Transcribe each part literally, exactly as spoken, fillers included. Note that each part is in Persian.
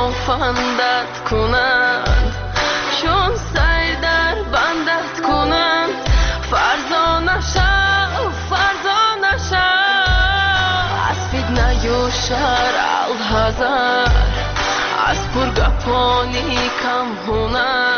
خافندت کنند چون سعی در بندت کنند فرزا نشو فرزا نشو از فتنه و شر الحذر از پرگپانی کم هنر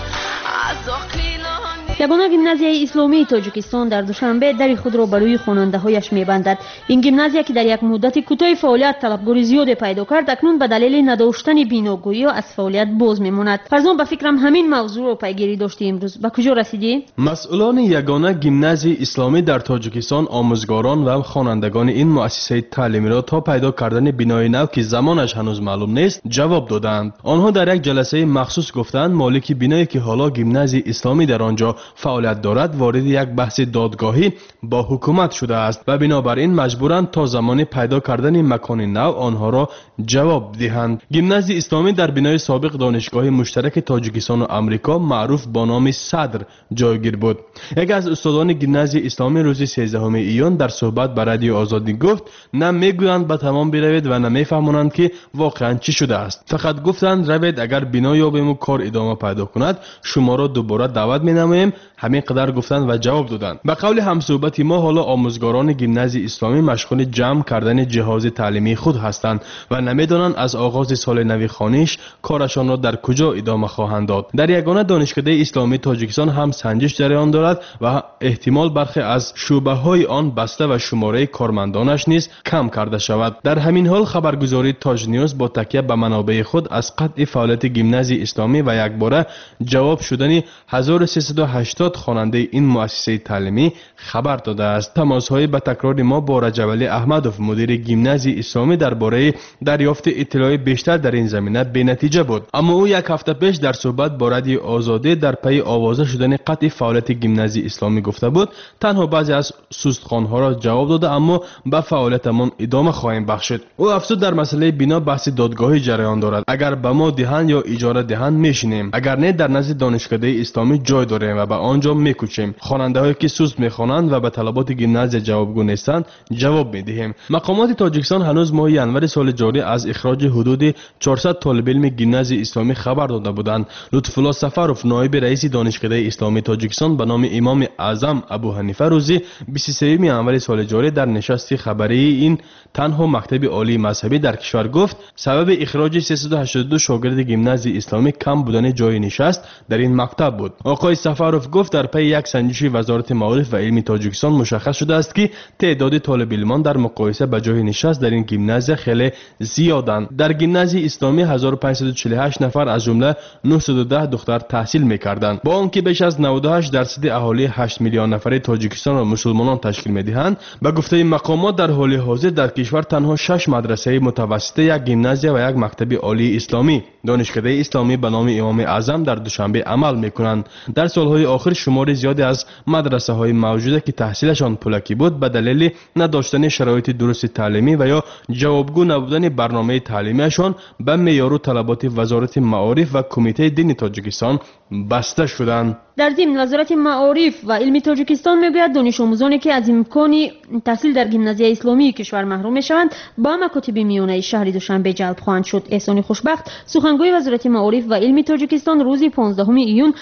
از آخیلانی. یگانه گیمنازیای اسلامی تاجیکستان در دوشنبه در خود را برای خواننده‌هایش می‌بندد. این گیمنازیا که در یک مدت کوتاه فعالیت طلبگاری زیادی پیدا کرد اکنون به دلیل نداشتن بیناگویی از فعالیت باز می‌ماند. فرزان به فکرم همین موضوع را پیگیری داشتی. امروز به کجا رسیدی؟ مسئولان یگانه گیمنازی اسلامی در تاجیکستان آموزگاران و خوانندگان این مؤسسه تعلیمی را تا پیدا کردن بینای نو که زمانش هنوز معلوم نیست جواب دادند. آنها در یک جلسه مخصوص گفتند مالک بینایی که حالا گیمنازی اسلامی در آنجا فعالیت دارد وارد یک بحث دادگاهی با حکومت شده است و بنابراین مجبورند تا زمان پیدا کردن مکان نو آنها را جواب دهند. گیمنازی اسلامی در بنای سابق دانشگاه مشترک تاجیکستان و آمریکا معروف با نام صدر جایگیر بود. یکی از استادان گیمنازی اسلامی روز سیزدهم ایون در صحبت با رادیو آزادی گفت نه میگویند به تمام بروید و نه میفهمانند که واقعا چی شده است. فقط گفتند روید اگر بنا یابیم و کار ادامه پیدا کند شما را دوباره دعوت مینماییم. همین قدر گفتند و جواب دادند. به قول همصحبت ما حالا آموزگاران گیمنازی اسلامی مشغول جمع کردن جهاز تعلیمی خود هستند و نمیدانند از آغاز سال نو خوانش کارشان را در کجا ادامه خواهند داد. در یگانه دانشکده اسلامی تاجیکستان هم سنجش جریان دارد و احتمال برخی از شعبه های آن بسته و شماره کارمندانش نیز کم کرده شود. در همین حال خبرگزاری تاج نیوز با تکیه به منابع خود از قطع فعالیت گیمنازی اسلامی و یکباره جواب شدن هزار و سیصد و هشتاد خواننده این مؤسسه تعلیمی خبر داده است. تماس‌های به تکرار ما با رجب علی احمدوف مدیر گیمنازی اسلامی درباره دریافت اطلاع بیشتر در این زمینه بی‌نتیجه بود، اما او یک هفته پیش در صحبت با رادیو آزادی در پی آوازه شدن قطع فعالیت گیمنازی اسلامی گفته بود تنها بعضی از سوستخوان‌ها را جواب داده اما به فعالیتمان ادامه خواهیم بخشید. او افزود در مسئله بنا بحث دادگاهی جریان دارد. اگر به ما دهند یا اجاره دهند میشینیم، اگر نه در نزد دانشکده اسلامی جای داریم و به آنجا میکوچیم. خواننده‌هایی که سوست میخوانند و به طلبات گیمنازی جوابگو نیستند جواب میدهیم. مقامات تاجیکستان هنوز ماه ینور سال جاری از اخراج حدود چهارصد طالب علم گیمنازی اسلامی خبر داده بودند. لطف الله سفرов نایب رئیس دانشکده اسلامی تاجیکستان به نام امام اعظم ابو حنیفه روز بیست و سوم ینور سال جاری در نشست خبری این تنها مکتب عالی مذهبی در کشور گفت سبب اخراج سیصد و هشتاد و دو شاگرد گیمنازی اسلامی کم بودن جای نشست در این مکتب بود. آقای سفرов گفت در پی یک سنجش وزارت معارف و علم تاجیکستان مشخص شده است که تعداد طالب علمان در مقایسه با جای نشست در این گیمنازی خیلی زیادند. در گیمنازی اسلامی هزار و پانصد و چهل و هشت نفر از جمله نهصد و ده دختر تحصیل می‌کردند. با آنکه بیش از نود و هشت درصد اهالی هشت میلیون نفره تاجیکستان را مسلمانان تشکیل می‌دهند، به گفته مقامات در حال حاضر در کشور تنها شش مدرسه متوسطه، یک گیمنازی و یک مکتب عالی اسلامی دانشکده اسلامی به نام امام اعظم در دوشنبه عمل می‌کنند. در سال‌های آخر شمار زیادی از مدرسه‌های موجوده که تحصیلشان پولکی بود به دلیل نداشتن شرایط درست تعلیمی و یا جوابگو نبودن برنامه تعلیمیشان به معیار و طلبات وزارت معارف و کمیته دین تاجیکستان بسته شدند. در ضمن وزارت معارف و علم تاجیکستان میگوید دانش آموزانی که از امکان تحصیل در گیمنازیای اسلامی کشور محروم میشوند با مکاتب میانه شهر دوشنبه جلب خواهند شد. احسان خوشبخت سخنگوی وزارت معارف و علم تاجیکستان روز پانزدهم ایون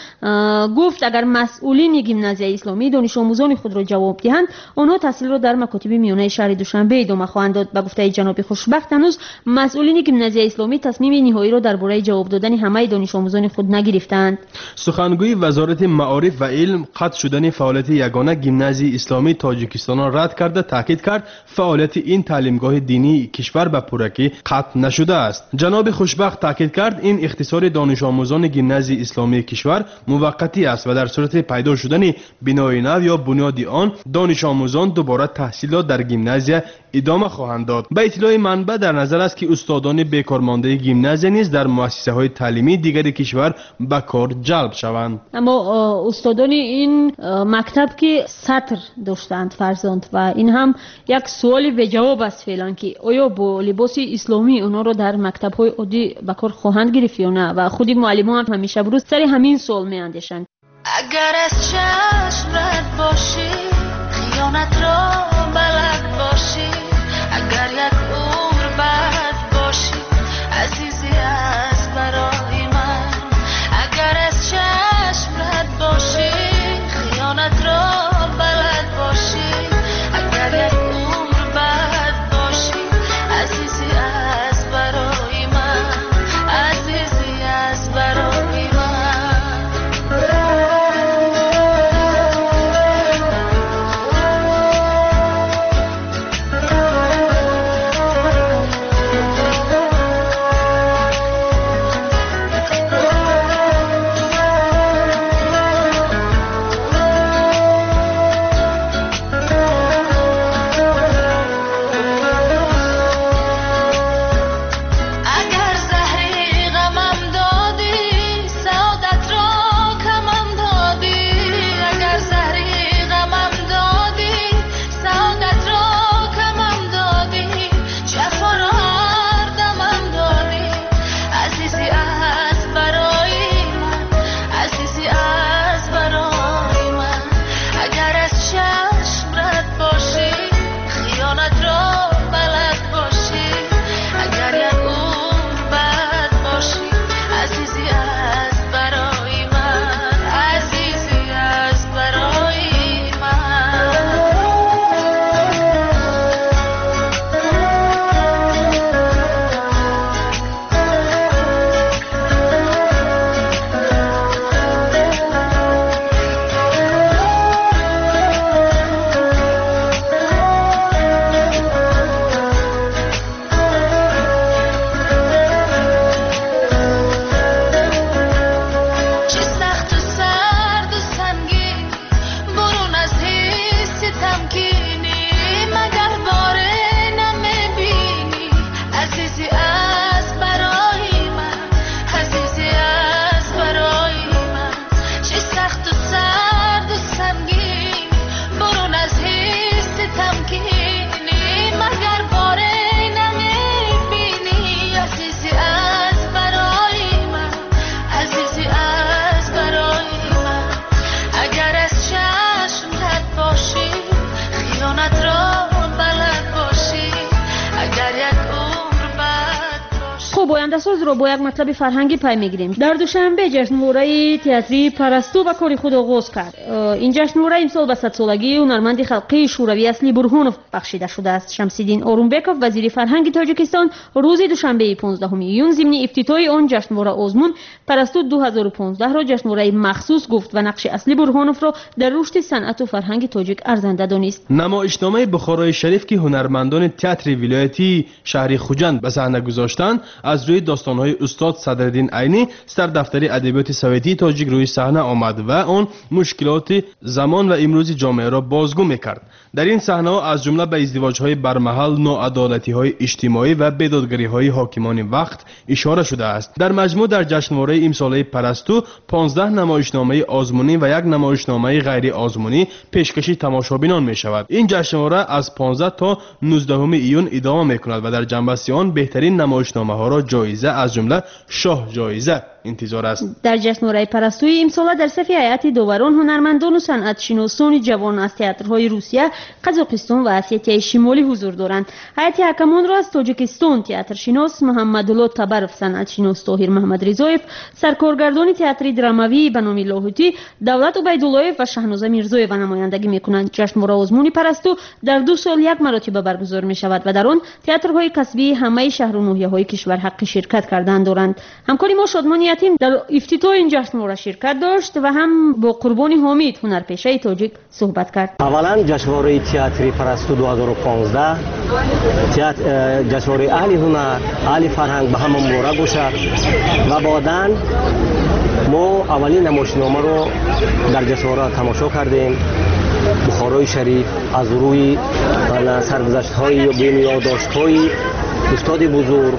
گفت اگر مسئولین گیمنازیای اسلامی دانش آموزان خود را جواب دهند آنها تحصیل را در مکاتب میانه شهر دوشنبه ادامه خواهند داد. به گفته جناب خوشبخت هنوز مسئولین گیمنازیای اسلامی تصمیم نهایی را درباره جواب دادن همه دانش آموزان خود نگرفتند. سخنگوی وزارت معارف و علم قطع شدن فعالیت یگانه گیمنازی اسلامی تاجیکستان را رد کرده تاکید کرد فعالیت این تعلیمگاه دینی کشور به پورکی قطع نشده است. جناب خوشبخت تاکید کرد این اختصار دانش آموزان گیمنازی اسلامی کشور موقتی است و در صورت پیدا شدن بنای نو یا بنیاد آن دانش آموزان دوباره تحصیل را در گیمنازی ادامه خواهند داد. به اطلاع منبع در نظر است که استادان بیکارمانده گیمنازی نیز در مؤسسه های تعلیمی دیگر کشور به کار جلب شوند. اما استادان این مکتب که سطر داشتند فرزند و این هم یک سوال به جواب است فعلا که آیا با لباس اسلامی اونا رو در مکتب های عادی به کار خواهند گرفت یا نه و خود معلمان هم همیشه بروز سر همین سوال می اندیشند. اگر از چشم رد باشی خیانت را بلد باشی اگر یک عمر بعد باشی عزیزی آینده‌ساز را با یک مطلب فرهنگی پی میگیریم. در دوشنبه جشنواره تئاتری پرستو به کاری خود آغاز کرد. این جشنواره امسال به صد سالگی هنرمند خلقی شوروی اصلی برهانوف بخشیده شده است. شمسیدین اورونبکوف وزیر فرهنگ تاجیکستان روز دوشنبه پانزدهم ایون ضمن افتتاح آن جشنواره آزمون پرستو دو هزار و پانزده را جشنواره مخصوص گفت و نقش اصلی برهانوف را در رشد صنعت و فرهنگ تاجیک ارزنده دانست. نمایشنامه بخارای شریف که هنرمندان تئاتر ولایتی شهر خوجند به صحنه گذاشتند از روی داستان‌های استاد صدرالدین عینی سردفتر ادبیات سویتی تاجیک روی صحنه آمد و آن مشکلات زمان و امروزی جامعه را بازگو می‌کرد. در این صحنه از جمله به ازدواج‌های برمحل، ناعدالتی‌های اجتماعی و بیدادگری‌های حاکمان وقت اشاره شده است. در مجموع در جشنواره امساله پرستو پانزده نمایشنامه آزمونی و یک نمایشنامه غیر آزمونی پیشکش تماشابینان می‌شود. این جشنواره از پانزده تا نوزدهم ایون ادامه می‌کند و در جنبه آن بهترین نمایشنامه‌ها را جایزه از جمله شاه جایزه انتظار است. در جشنواره پرستوی امسال در صف هیئت داوران هنرمندان و صنعت شناسان جوان از تئاترهای روسیه، قزاقستان و اسیای شمالی حضور دارند. هیئت حکمان را از تاجیکستان تئاتر شناس محمدالله تبرف، صنعت شناس طاهر محمد رضایف، سرکارگردان تئاتر دراموی بنامی لاهوتی، دولت عبیداللهیف و شهنازه میرزایeva نمایندگی میکنند. جشنواره آزمون پرستو در دو سال یک مرتبه برگزار می شود و در آن تئاترهای کسبی همه شهر و ناحیه‌های کشور حق شرکت کردن دارند. همکاری ما شادمانی یتیم در افتتاح این جشنواره شرکت داشت و هم با قربانی حامد هنرپیشه تاجیک صحبت کرد. اولا جشنواره تئاتری پرستو دو هزار و پانزده تئاتر جشنواره اهل هنر، اهل فرهنگ به هم مبارک باشد و بعداً ما اولین نمایشنامه رو در جشنواره تماشا کردیم. بخارای شریف از روی سرگذشت‌های یا یادداشت‌های استاد بزرگ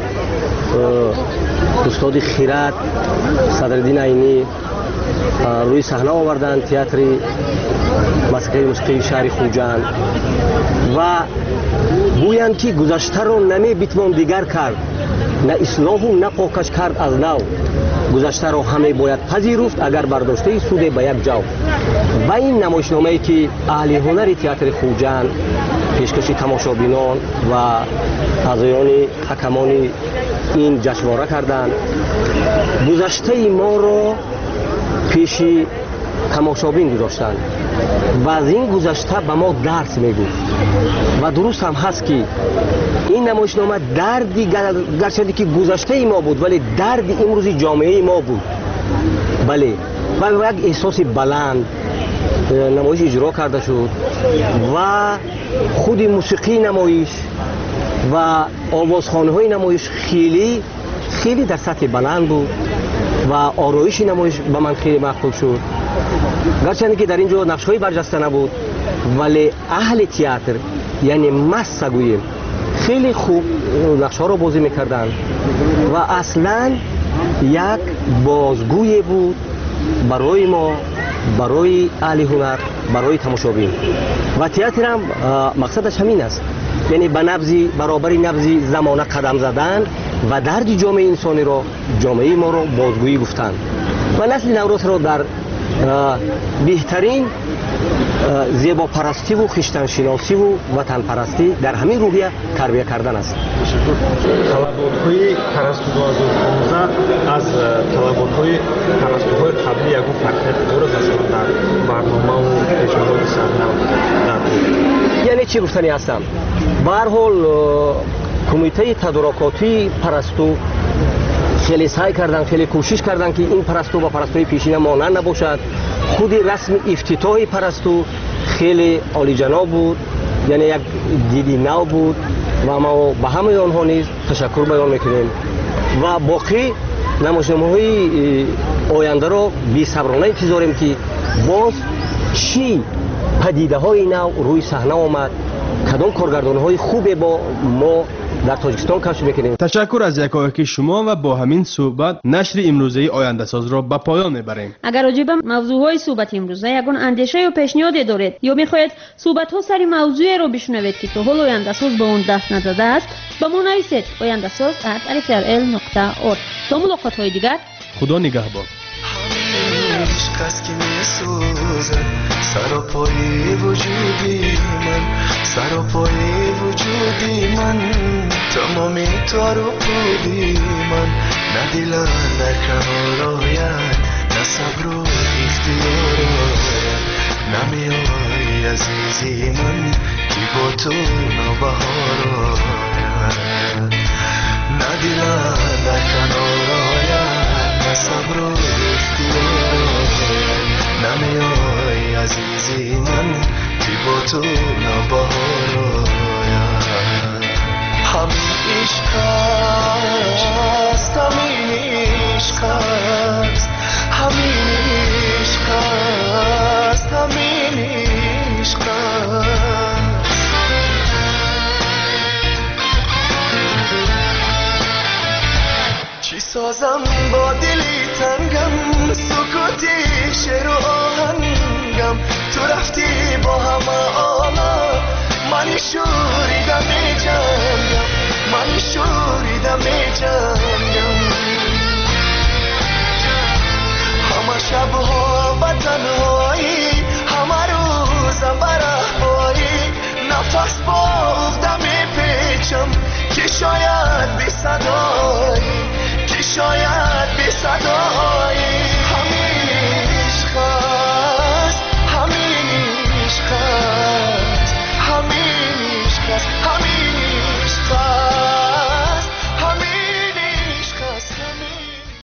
استاد خیرات صدرالدین عینی روی صحنه آوردن تئاتری مسرح موسیقی شهر خوجند و گویند که گذشته رو نمی بتوان دیگر کرد، نه اصلاح و نه پاکش کرد از نو. گذشته رو همه باید پذیرفت اگر برداشته سود به یک جو. و این نمایشنامه‌ای که اهل هنر تئاتر خوجند پیشکش تماشابینان و اعضایان حکمان این جشنواره کردند، گذشته ما رو پیش تماشابین گذاشتند و از این گذشته به ما درس میگفت و درست هم هست که این نمایشنامه دردی گرچه که گذشته ما بود ولی درد امروزی جامعه ما بود. بله و یک احساس بلند نمایش اجرا کرده شد و خود موسیقی نمایش و آوازخوانی های نمایش خیلی خیلی در سطح بلند بود و آرایش نمایش به من خیلی مقبول شد. گرچه که در اینجا نقش های برجسته نبود ولی اهل تئاتر یعنی مست گوییم خیلی خوب نقش ها رو بازی میکردن و اصلا یک بازگوی بود برای ما، برای اهل هنر، برای تماشابین. و تئاتر هم مقصدش همین است، یعنی به نبضی برابر نبضی زمانه قدم زدن و درد جامعه انسانی را، جامعه ما را بازگویی گفتن و نسل نوروز را در بهترین زیبا پرستی و خویشتن شناسی و وطن پرستی در همین روحیه تربیت کردن است. طلبات‌های پرستو دو هزار و پانزده از طلبات‌های پرستوهای قبلی یکو فرقیت دارد مثلا در برنامه و پیشنهاد صحنه؟ یعنی چی گفتنی هستم؟ به هر حال کمیته تدارکاتی پرستو خیلی سعی کردن، خیلی کوشش کردن که این پرستو با پرستوی پیشینه مانند نباشد. خود رسم افتتاح پرستو خیلی عالی جناب بود، یعنی یک دیدی نو بود و ما به همه آنها نیز تشکر بیان میکنیم و باقی نمایشنامه‌های آینده را بی صبرانه انتظاریم که باز چی پدیده های نو روی صحنه آمد، کدام کارگردان های خوب با ما در تاجیکستان کشف میکنیم. تشکر از یکایک شما و با همین صحبت نشر امروزه آینده ساز را به پایان میبریم. اگر راجع به موضوع های صحبت امروزه یگان اندیشه یا پیشنهاد دارید یا میخواهید صحبت ها سری موضوع را بشنوید که تا حال آینده ساز به اون دست نداده است، با ما نویسید آینده ساز ات الف ار ال نقطه اور. تا ملاقات های دیگر خدا نگهبان. سراپای وجودی من، سراپای وجودی من تمامی تو رو بودی من نه دلم در کنار آید نه صبر و اختیار آید نمیای عزیزی من که با تو نوبهار آید نه دلم در کنار آید نه صبر و اختیار آید نمیای عزیزی من که با تو نوبهار آید همین عشق است همین عشق است همین عشق است همین عشق است چی سازم با دلی تنگم سکوتی شعر و آهنگم تو رفتی با همه آلا منی شوریدم می جنگم منی شوریدم می جنگم همه شبها و تنهایی همه روزم برهبایی نفس با افتم می پیچم که شاید بی صدایی که شاید بی صدایی